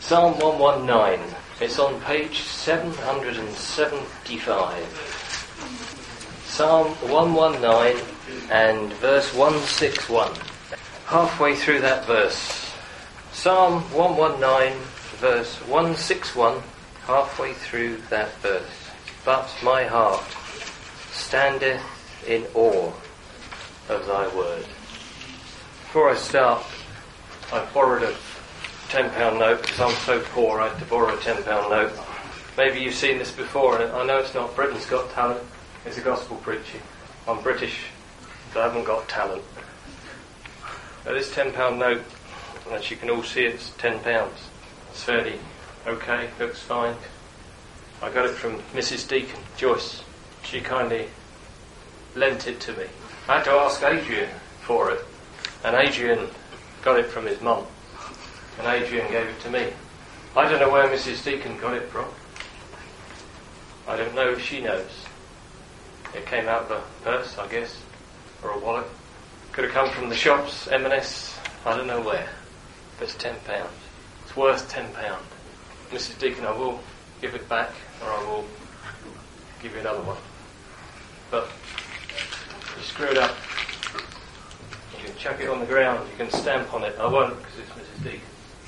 Psalm 119. It's on page 775. Psalm 119 and verse 161. Halfway through that verse. Psalm 119, verse 161, halfway through that verse. But my heart standeth in awe of thy word. Before I start, I borrowed a £10 note because I'm so poor I had to borrow a £10 note. Maybe you've seen this before, and I know it's not Britain's Got Talent, it's a gospel preaching. I'm British, but I haven't got talent. Now this £10 note, as you can all see, it's £10. It's fairly okay, looks fine. I got it from Mrs. Deacon, Joyce. She kindly lent it to me. I had to ask Adrian for it, and Adrian got it from his mum, and Adrian gave it to me. I don't know where Mrs. Deacon got it from. I don't know if she knows. It came out of a purse, I guess, or a wallet. Could have come from the shops, M&S, I don't know where. But it's £10. It's worth £10. Mrs. Deacon, I will give it back, or I will give you another one. But you screw it up. You can chuck it on the ground, you can stamp on it. I won't, because it's Mrs. Deacon.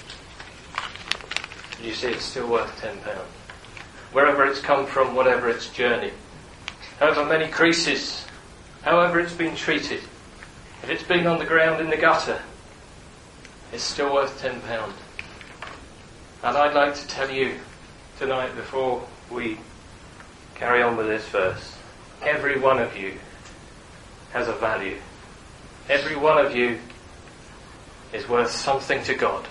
You see, it's still worth £10. Wherever it's come from, whatever its journey, however many creases, however it's been treated, if it's been on the ground in the gutter, it's still worth £10. And I'd like to tell you tonight, before we carry on with this verse, every one of you has a value. Every one of you is worth something to God.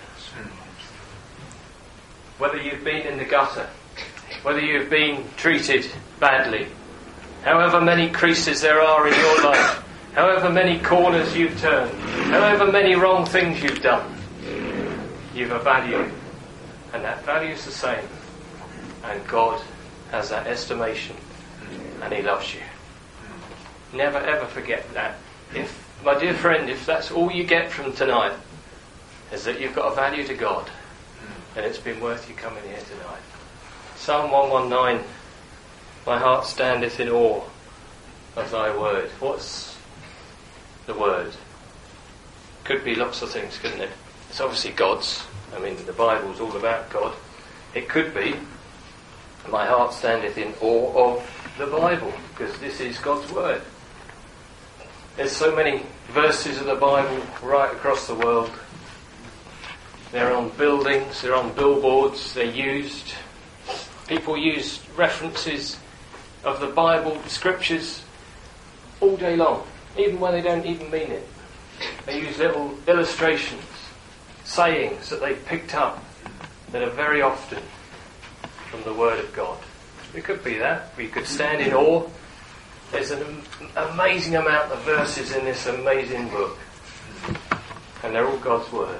Whether you've been in the gutter, whether you've been treated badly, however many creases there are in your life, however many corners you've turned, however many wrong things you've done, you've a value. And that value is the same. And God has that estimation. And He loves you. Never ever forget that. If, my dear friend, if that's all you get from tonight, is that you've got a value to God, then it's been worth you coming here tonight. Psalm 119. My heart standeth in awe of thy word. What's the word? Could be lots of things, couldn't it? It's obviously God's. I mean, the Bible's all about God. It could be, my heart standeth in awe of the Bible, because this is God's word. There's so many verses of the Bible right across the world. They're on buildings, they're on billboards, they're used. People use references of the Bible, scriptures, all day long, even when they don't even mean it. They use little illustrations, sayings that they picked up that are very often from the Word of God. It could be that. We could stand in awe. There's an amazing amount of verses in this amazing book, and they're all God's Word.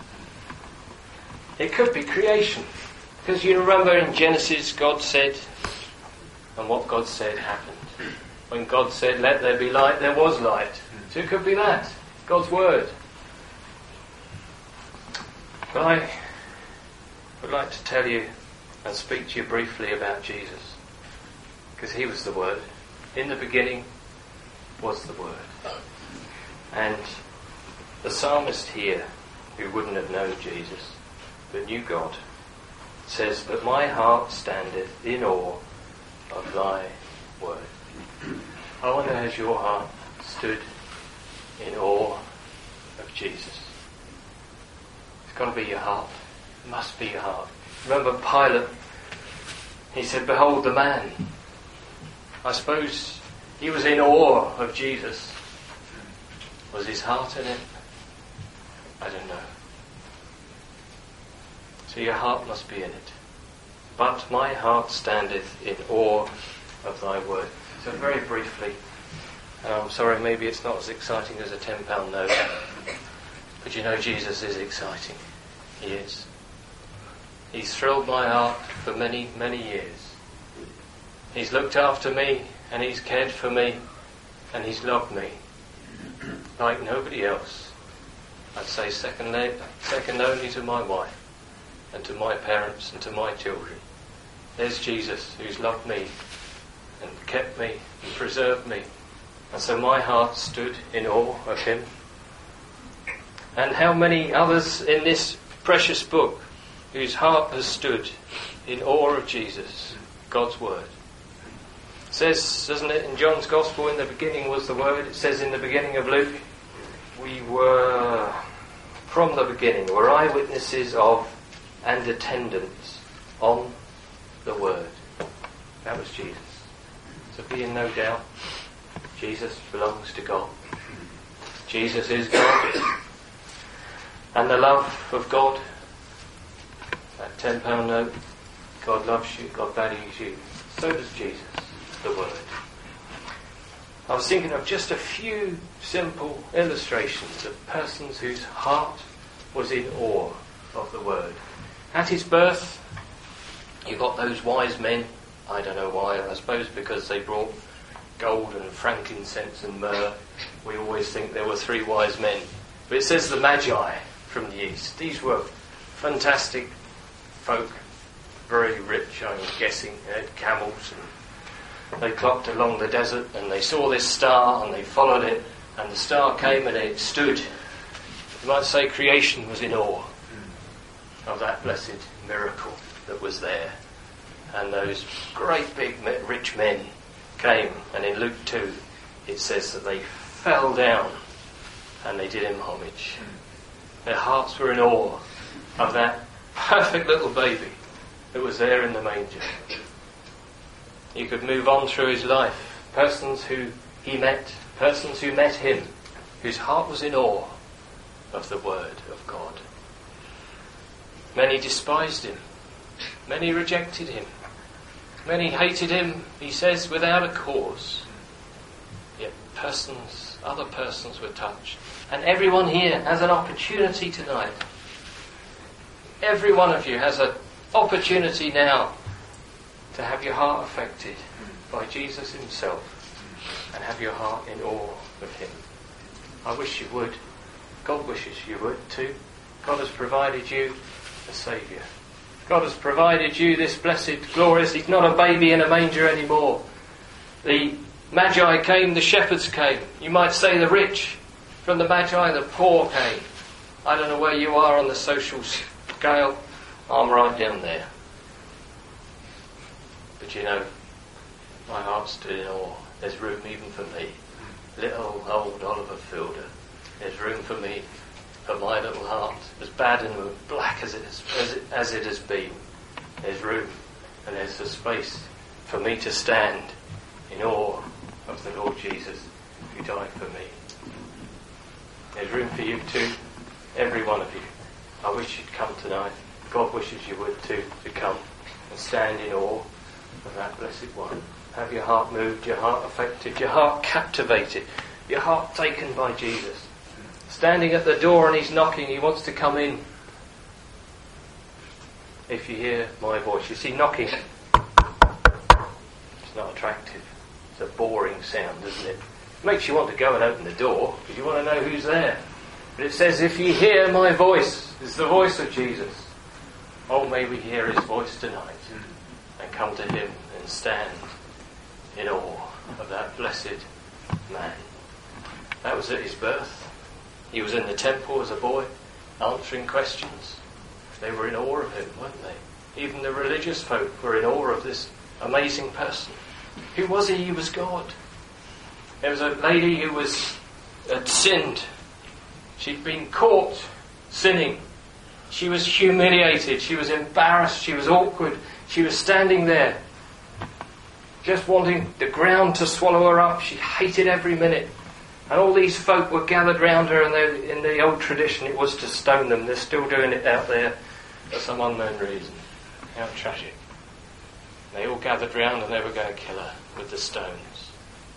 It could be creation, because you remember in Genesis God said, and what God said happened. When God said, let there be light, there was light. So it could be that, God's Word. But I would like to tell you and speak to you briefly about Jesus, because He was the Word. In the beginning was the Word. And the psalmist here, who wouldn't have known Jesus, but knew God, says, but my heart standeth in awe of thy word. I wonder, has your heart stood in awe of Jesus? It's got to be your heart. It must be your heart. Remember Pilate, he said, behold the man. I suppose he was in awe of Jesus. Was his heart in it? I don't know. So your heart must be in it. But my heart standeth in awe of thy word. So very briefly, and I'm sorry, maybe it's not as exciting as a £10 note, but you know Jesus is exciting. He is. He's thrilled my heart for many, many years. He's looked after me, and He's cared for me, and He's loved me like nobody else. I'd say second only to my wife. and to my parents and to my children. There's Jesus who's loved me and kept me and preserved me. And so my heart stood in awe of him. And how many others in this precious book whose heart has stood in awe of Jesus, God's Word. It says, doesn't it, in John's Gospel, in the beginning was the Word. It says in the beginning of Luke, we were, from the beginning, were eyewitnesses of and attendants on the Word. That was Jesus. So be in no doubt, Jesus belongs to God. Jesus is God. And the love of God, that £10 note, God loves you, God values you. So does Jesus, the Word. I was thinking of just a few simple illustrations of persons whose heart was in awe of the Word. At his birth, you got those wise men. I don't know why. I suppose because they brought gold and frankincense and myrrh. We always think there were 3 wise men. But it says the Magi from the east. These were fantastic folk, very rich, I'm guessing. They had camels, and they clocked along the desert, and they saw this star, and they followed it, and the star came and it stood. You might say creation was in awe of that blessed miracle that was there. And those great big rich men came, and in Luke 2 it says that they fell down and they did him homage. Their hearts were in awe of that perfect little baby that was there in the manger. You could move on through his life. Persons who he met, persons who met him, whose heart was in awe of the Word of God. Many despised him. Many rejected him. Many hated him, he says, without a cause. Yet other persons were touched. And everyone here has an opportunity tonight. Every one of you has an opportunity now to have your heart affected by Jesus himself and have your heart in awe of him. I wish you would. God wishes you would too. God has provided you a Saviour. God has provided you this blessed, glorious... He's not a baby in a manger anymore. The Magi came, the shepherds came. You might say the rich from the Magi, the poor came. I don't know where you are on the social scale. I'm right down there. But you know, my heart stood in awe. There's room even for me. Little old Oliver Fielder. There's room for me, for my little heart, as bad and black as it has been. There's room, and there's a space for me to stand in awe of the Lord Jesus who died for me. There's room for you too, every one of you. I wish you'd come tonight. God wishes you would too, to come and stand in awe of that blessed one. Have your heart moved, your heart affected, your heart captivated, your heart taken by Jesus. Standing at the door and he's knocking, he wants to come in. If you hear my voice, you see, knocking, it's not attractive. It's a boring sound, isn't it? It makes you want to go and open the door because you want to know who's there. But it says, if you hear my voice, it's the voice of Jesus. Oh, may we hear his voice tonight and come to him and stand in awe of that blessed man. That was at his birth. He was in the temple as a boy, answering questions. They were in awe of him, weren't they? Even the religious folk were in awe of this amazing person. Who was he? He was God. There was a lady who had sinned. She'd been caught sinning. She was humiliated. She was embarrassed. She was awkward. She was standing there, just wanting the ground to swallow her up. She hated every minute. And all these folk were gathered round her, and in the old tradition it was to stone them. They're still doing it out there for some unknown reason. How tragic. They all gathered round and they were going to kill her with the stones.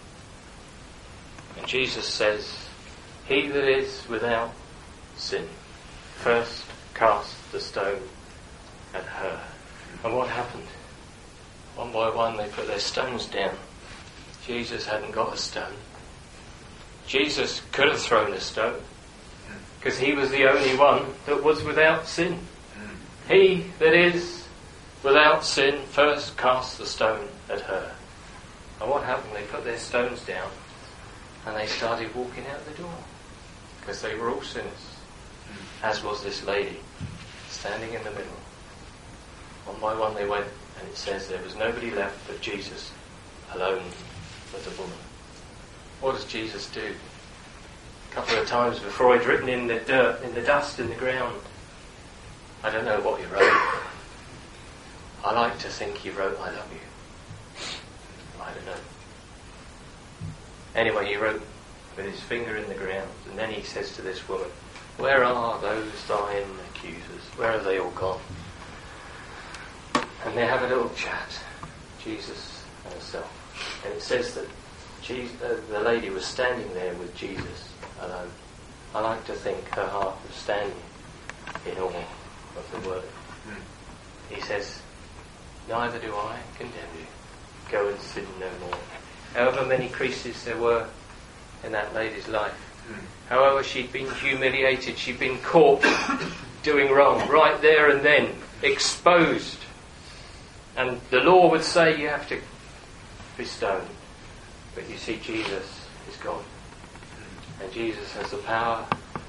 And Jesus says, he that is without sin, first cast the stone at her. And what happened? One by one they put their stones down. Jesus hadn't got a stone. Jesus could have thrown a stone because he was the only one that was without sin. He that is without sin first cast the stone at her. And what happened? They put their stones down and they started walking out the door. Because they were all sinners. As was this lady, standing in the middle. One by one they went, and it says there was nobody left but Jesus, alone with the woman. What does Jesus do? A couple of times before he'd written in the dirt, in the dust, in the ground. I don't know what he wrote. I like to think he wrote, I love you. I don't know. Anyway, he wrote with his finger in the ground, and then he says to this woman, where are those thine accusers? Where are they all gone? And they have a little chat, Jesus and herself. And it says that the lady was standing there with Jesus alone. I like to think her heart was standing in awe of the word. He says, neither do I condemn you. Go and sin no more. However many creases there were in that lady's life, however she'd been humiliated, she'd been caught doing wrong, right there and then, exposed. And the law would say you have to be stoned. But you see, Jesus is God. And Jesus has the power.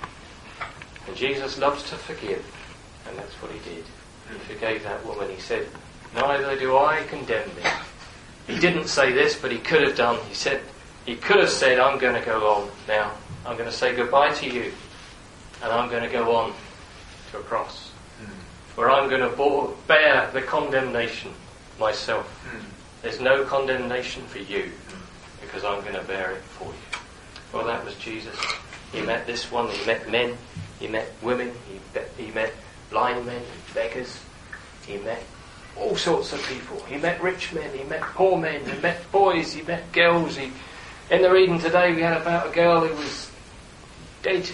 And Jesus loves to forgive. And that's what he did. He forgave that woman. He said, neither do I condemn thee. He didn't say this, but he could have done. He could have said, I'm going to go on now. I'm going to say goodbye to you. And I'm going to go on to a cross. Where I'm going to bear the condemnation myself. There's no condemnation for you, because I'm going to bear it for you. Well, that was Jesus. He met this one. He met men. He met women. He met blind men and beggars. He met all sorts of people. He met rich men. He met poor men. He met boys. He met girls. In the reading today, we had about a girl who was dead.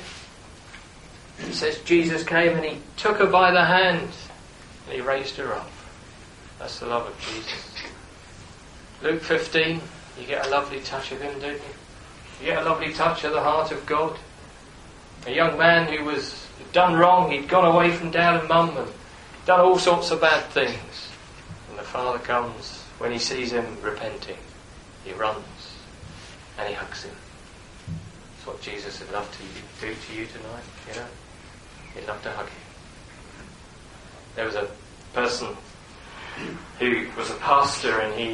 It says Jesus came and he took her by the hand and he raised her up. That's the love of Jesus. Luke 15, you get a lovely touch of him, don't you? You get a lovely touch of the heart of God. A young man who was done wrong, he'd gone away from dad and mum and done all sorts of bad things. And the father comes, when he sees him repenting, he runs and he hugs him. That's what Jesus would love to do to you tonight, you know. He'd love to hug you. There was a person who was a pastor, and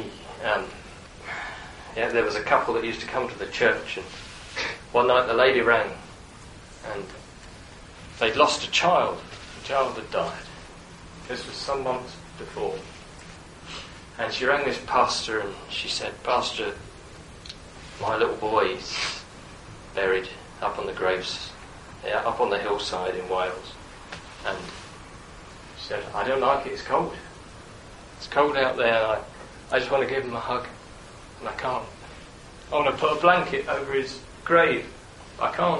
there was a couple that used to come to the church, and one night the lady rang, and they'd lost a child. The child had died. This was some months before. And she rang this pastor and she said, Pastor, my little boy is buried up on the graves, up on the hillside in Wales. And she said, I don't like it, it's cold. It's cold out there, and I just want to give him a hug. And I can't. I want to put a blanket over his grave. I can't.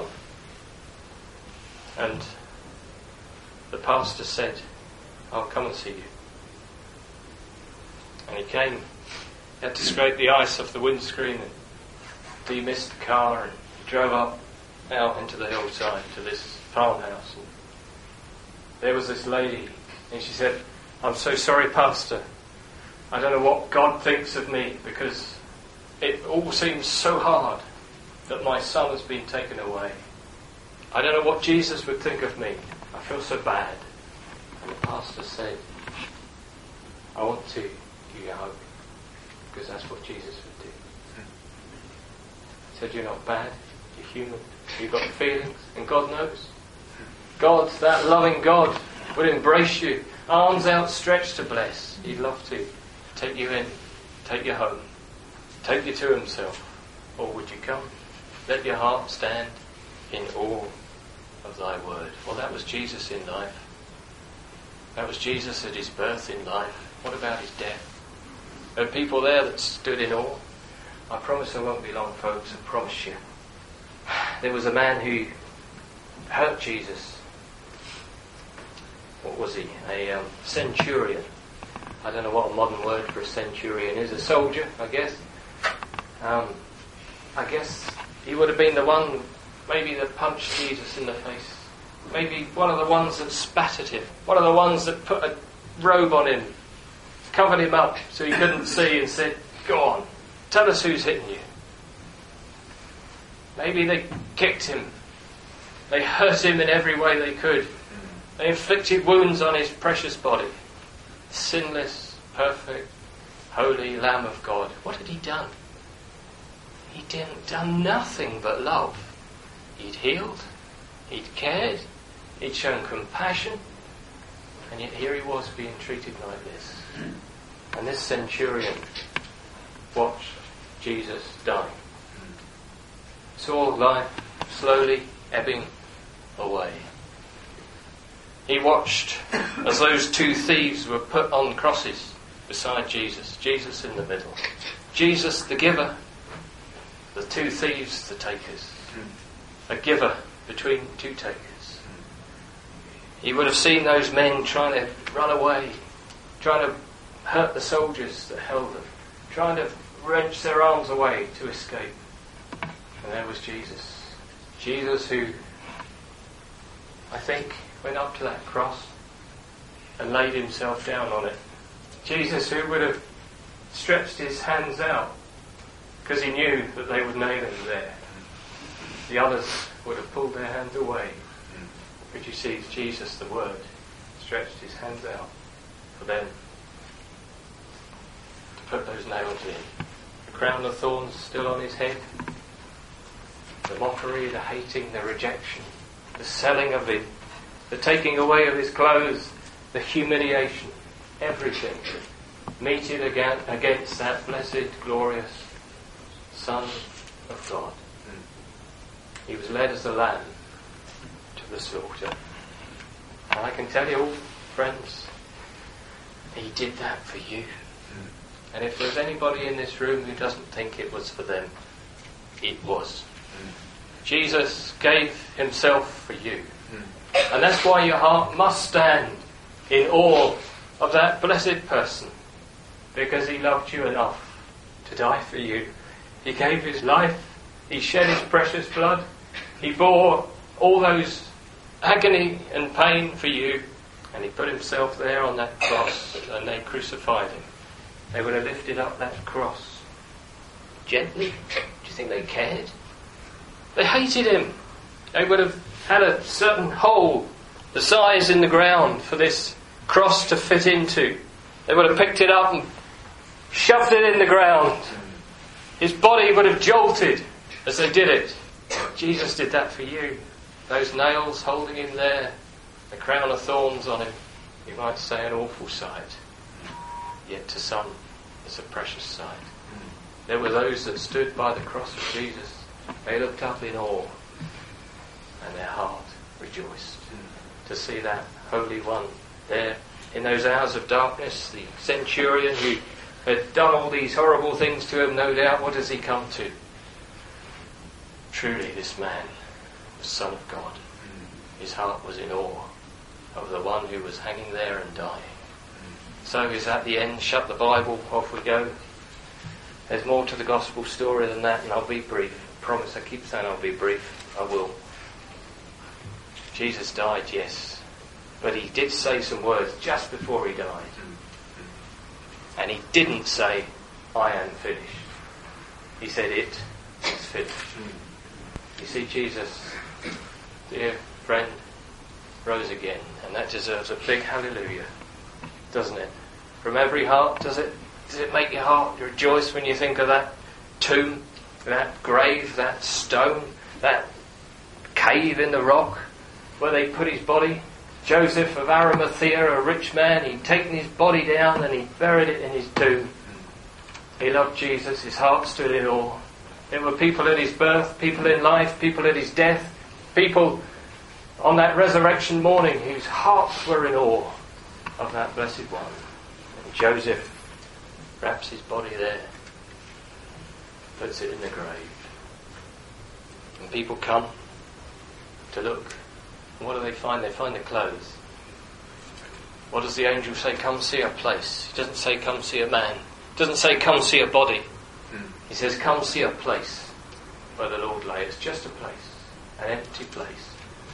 And the pastor said, I'll come and see you. And he came. He had to scrape the ice off the windscreen and demist the car, and he drove up out into the hillside to this farmhouse. And there was this lady, and she said, I'm so sorry, Pastor. I don't know what God thinks of me, because it all seems so hard that my son has been taken away. I don't know what Jesus would think of me. I feel so bad. And the pastor said, I want to give you a hug, because that's what Jesus would do. He said, you're not bad, you're human, you've got feelings, and God knows. God, that loving God, would embrace you, arms outstretched to bless. He'd love to take you in, take you home, take you to himself. Or would you come? Let your heart stand in awe of thy word. Well, that was Jesus in life. That was Jesus at his birth in life. What about his death? There are people there that stood in awe. I promise I won't be long, folks, I promise you. There was a man who hurt Jesus. What was he? A centurion. I don't know what a modern word for a centurion is. A soldier, I guess. I guess he would have been the one maybe that punched Jesus in the face maybe one of the ones that spat at him, one of the ones that put a robe on him, covered him up so he couldn't see and said, "Go on, tell us who's hitting you." Maybe they kicked him. They hurt him in every way they could. They inflicted wounds on his precious body. Sinless, perfect, holy Lamb of God. What had he done? He'd done nothing but love. He'd healed. He'd cared. He'd shown compassion. And yet here he was being treated like this. And this centurion watched Jesus die. Saw life slowly ebbing away. He watched as those two thieves were put on crosses beside Jesus. Jesus in the middle. Jesus the giver. The two thieves the takers. A giver between two takers. He would have seen those men trying to run away, trying to hurt the soldiers that held them, trying to wrench their arms away to escape. And there was Jesus. Jesus who, I think, went up to that cross and laid himself down on it. Jesus who would have stretched his hands out because he knew that they would nail him there. The others would have pulled their hands away. But you see, Jesus, the Word, stretched his hands out for them to put those nails in. The crown of thorns still on his head. The mockery, the hating, the rejection, the selling of him, the taking away of his clothes, the humiliation, everything meted against that blessed, glorious Son of God. He was led as a lamb to the slaughter. And I can tell you all, friends, he did that for you. And if there's anybody in this room who doesn't think it was for them, it was. Jesus gave himself for you. And that's why your heart must stand in awe of that blessed person, because he loved you enough to die for you. He gave his life. He shed his precious blood. He bore all those agony and pain for you, and he put himself there on that cross, and they crucified him. They would have lifted up that cross gently. Do you think they cared? They hated him. They would have had a certain hole the size in the ground for this cross to fit into. They would have picked it up and shoved it in the ground. His body would have jolted as they did it. Jesus did that for you. Those nails holding him there, the crown of thorns on him, you might say an awful sight. Yet to some, it's a precious sight. There were those that stood by the cross of Jesus. They looked up in awe, and their heart rejoiced to see that Holy One there in those hours of darkness. The centurion who had done all these horrible things to him, no doubt, what has he come to? Truly this man was Son of God. His heart was in awe of the one who was hanging there and dying. So is at the end, shut the Bible, off we go. There's more to the gospel story than that, and I'll be brief. I promise, I keep saying I'll be brief. I will. Jesus died, yes. But he did say some words just before he died. And he didn't say, "I am finished." He said, "It is finished." You see, Jesus, dear friend, rose again. And that deserves a big hallelujah, doesn't it? From every heart, does it? Does it make your heart rejoice when you think of that tomb, that grave, that stone, that cave in the rock where they put his body? Joseph of Arimathea, a rich man, he'd taken his body down and he'd buried it in his tomb. He loved Jesus, his heart stood in awe. There were people at his birth, people in life, people at his death, people on that resurrection morning whose hearts were in awe of that blessed one. And Joseph wraps his body there, puts it in the grave. And people come to look. And what do they find? They find the clothes. What does the angel say? Come see a place. He doesn't say come see a man. He doesn't say come see a body. He says come see a place where the Lord lay. It's just a place, an empty place.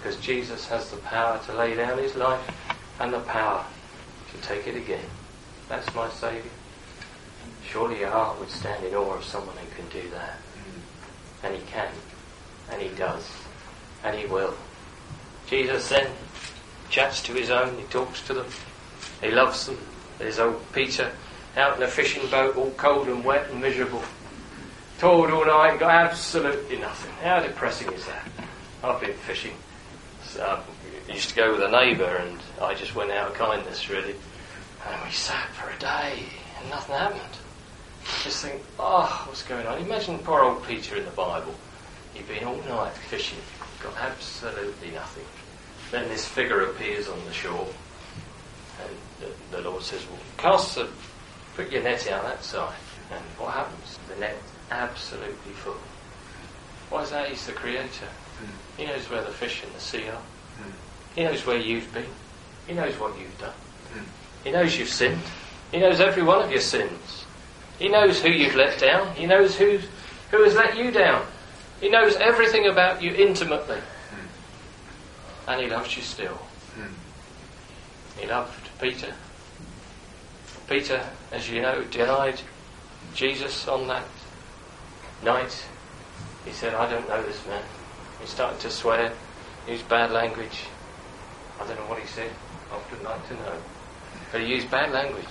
Because Jesus has the power to lay down his life and the power to take it again. That's my Saviour. Surely your heart would stand in awe of someone who can do that. And he can. And he does. And he will. Jesus then chats to his own. He talks to them. He loves them. There's old Peter out in a fishing boat, all cold and wet and miserable. Toiled all night and got absolutely nothing. How depressing is that? I've been fishing. I used to go with a neighbour, and I just went out of kindness, really. And we sat for a day and nothing happened. Just think, what's going on? Imagine poor old Peter in the Bible. He'd been all night fishing, got absolutely nothing. Then this figure appears on the shore, and the Lord says, well, put your net out that side. And what happens? The net absolutely full. Why is that? He's the Creator. He knows where the fish in the sea are. He knows where you've been. He knows what you've done. He knows you've sinned. He knows every one of your sins. He knows who you've let down. He knows who has let you down. He knows everything about you intimately. And he loves you still. He loved Peter. Peter, as you know, denied Jesus on that night. He said, I don't know this man. He started to swear, used bad language. I don't know what he said. I would like to know. But he used bad language.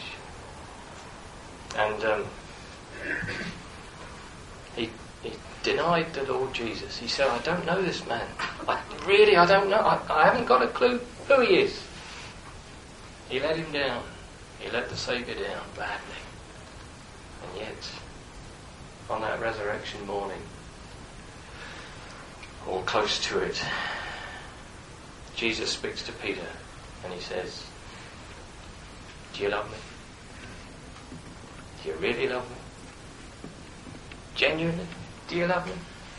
And he denied the Lord Jesus. He said, I don't know this man. I don't know. I haven't got a clue who he is. He let him down. He let the Saviour down badly. And yet, on that resurrection morning, or close to it, Jesus speaks to Peter and he says, do you love me? Do you really love me? Genuinely? Do you love me?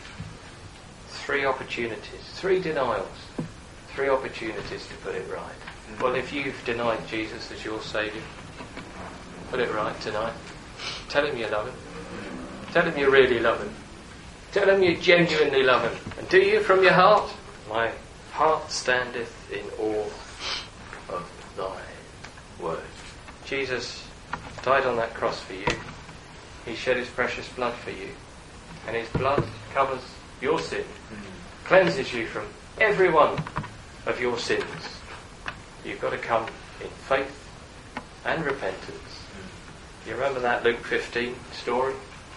3 opportunities, 3 denials, 3 opportunities to put it right. Well, if you've denied Jesus as your Saviour, put it right tonight. Tell him you love him. Tell him you really love him. Tell him you genuinely love him. And do you from your heart? My heart standeth in awe of thy word. Jesus died on that cross for you. He shed his precious blood for you. And his blood covers your sin. Cleanses you from every one of your sins. You've got to come in faith and repentance. You remember that Luke 15 story?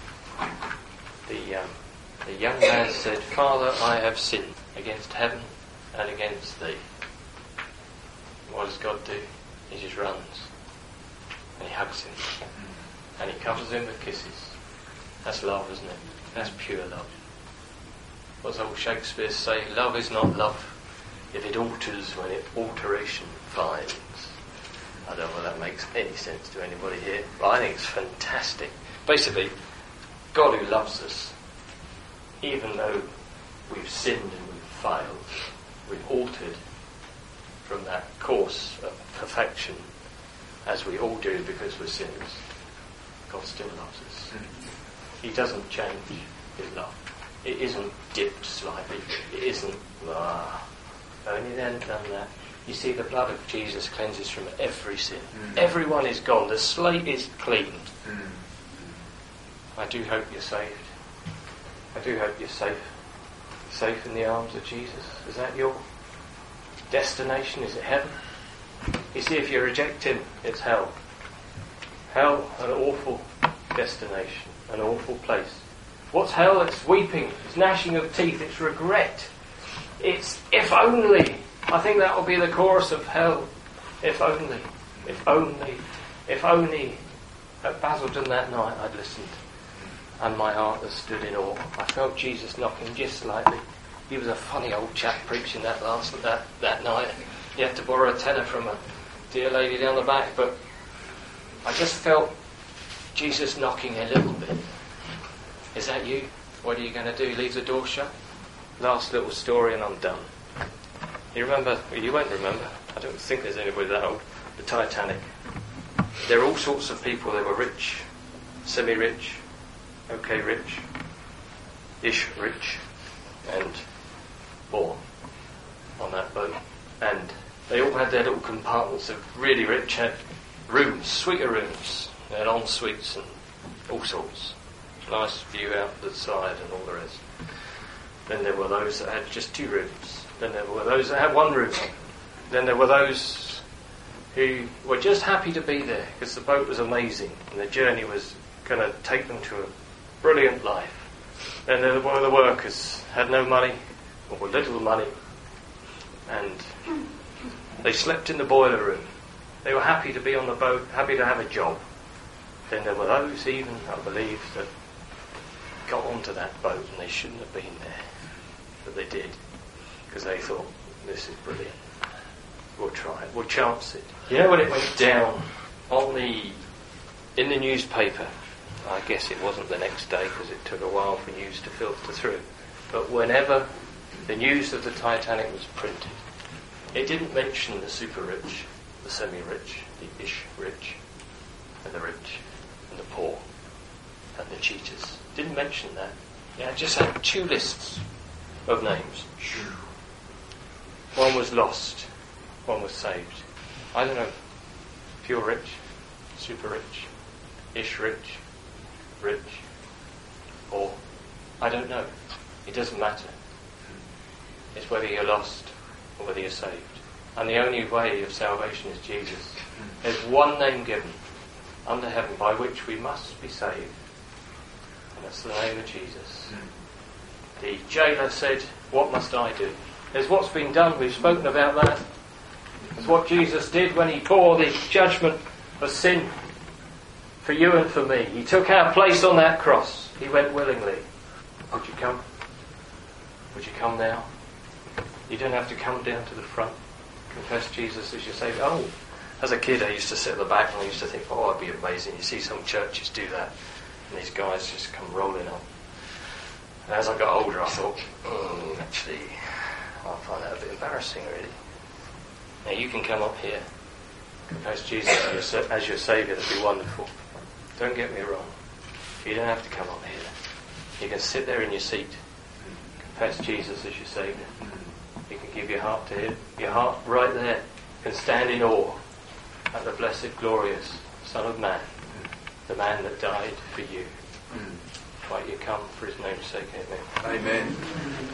The young man said, Father, I have sinned against heaven and against thee. What does God do? He just runs. And he hugs him. And he covers him with kisses. That's love, isn't it? That's pure love. What does old Shakespeare say? Love is not love if it alters when it alteration finds. I don't know whether that makes any sense to anybody here, but I think it's fantastic. Basically, God who loves us, even though we've sinned and we've failed, we've altered from that course of perfection, as we all do because we're sinners, God still loves us. He doesn't change his love. It isn't dipped slightly. It isn't, only then done that. You see, the blood of Jesus cleanses from every sin. Everyone is gone. The slate is cleaned. I do hope you're saved. I do hope you're safe. Safe in the arms of Jesus. Is that your destination? Is it heaven? You see, if you reject him, it's hell. Hell, an awful destination. An awful place. What's hell? It's weeping. It's gnashing of teeth. It's regret. It's if only. I think that will be the chorus of hell. If only. If only. If only. At Basildon that night I'd listened. And my heart has stood in awe. I felt Jesus knocking just slightly. He was a funny old chap preaching that night. He had to borrow a tenner from a dear lady down the back, but I just felt Jesus knocking a little bit. Is that you? What are you going to do? Leave the door shut? Last little story and I'm done. You remember? Well, you won't remember. I don't think there's anybody that old. The Titanic. There are all sorts of people. They were rich, semi-rich, okay rich, ish rich, and poor. on that boat, and they all had their little compartments of really rich, had rooms, suite rooms. They had en-suites and all sorts. Nice view out the side and all the rest. Then there were those that had just 2 rooms. Then there were those that had 1 room. Then there were those who were just happy to be there because the boat was amazing and the journey was going to take them to a brilliant life. Then there were the workers, had no money or little money, and they slept in the boiler room. They were happy to be on the boat, happy to have a job. Then there were those even, I believe, that got onto that boat and they shouldn't have been there, but they did, because they thought, this is brilliant. We'll try it, we'll chance it. You know when it went down in the newspaper, I guess it wasn't the next day because it took a while for news to filter through, but whenever the news of the Titanic was printed, it didn't mention the super rich, the semi-rich, the ish rich, and the rich, and the poor, and the cheaters. Didn't mention that. Yeah, it just had 2 lists of names. One was lost, one was saved. I don't know if you're rich, super rich, ish rich, or I don't know. It doesn't matter. It's whether you're lost or whether you're saved. And the only way of salvation is Jesus. There's one name given under heaven by which we must be saved. And that's the name of Jesus. The jailer said, what must I do? There's what's been done. We've spoken about that. It's what Jesus did when he bore the judgment of sin for you and for me. He took our place on that cross. He went willingly. Would you come? Would you come now? You don't have to come down to the front. Confess Jesus as your Saviour. Oh, as a kid I used to sit at the back and I used to think, oh, it'd be amazing. You see some churches do that and these guys just come rolling on. And as I got older I thought, actually I find that a bit embarrassing really. Now you can come up here, confess Jesus as your Saviour. That'd be wonderful. Don't get me wrong. You don't have to come up here. You can sit there in your seat, confess Jesus as your Saviour. You can give your heart to Him. Your heart right there can stand in awe at the blessed, glorious Son of Man, the man that died for you. Might you come for His name's sake, amen. Amen.